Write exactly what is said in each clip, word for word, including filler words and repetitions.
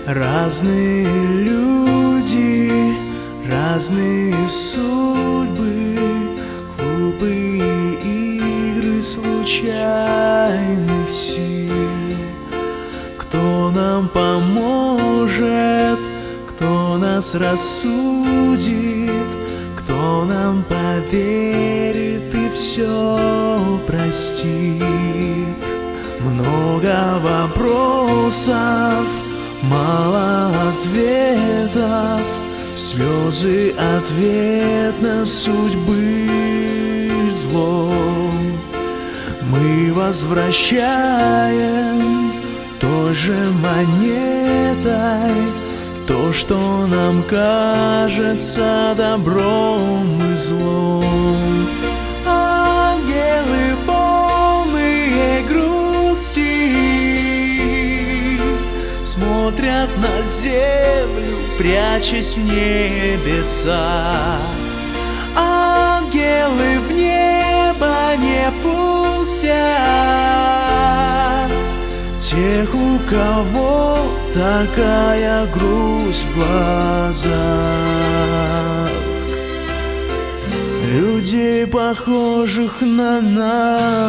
Разные люди, разные судьбы, глупые игры случайных сил. Кто нам поможет, кто нас рассудит, кто нам поверит и все простит. Много вопросов, мало ответов, слезы ответ на судьбы зло. Мы возвращаем той же монетой то, что нам кажется добром и злом. Ангелы полные грусти смотрят на землю, прячась в небеса. Ангелы в небо не пустят тех, у кого такая грусть в глазах. Людей, похожих на нас.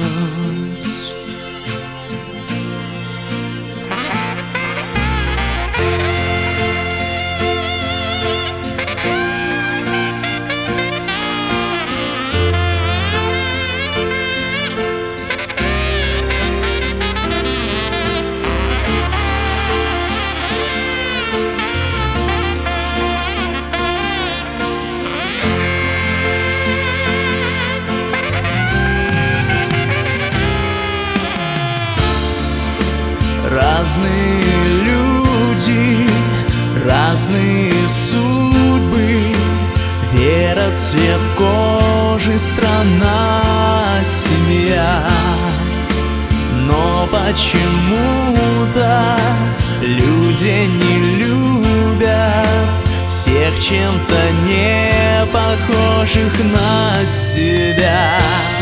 Разные люди, разные судьбы, вера, цвет кожи, страна, семья. Но почему-то люди не любят всех чем-то не похожих на себя.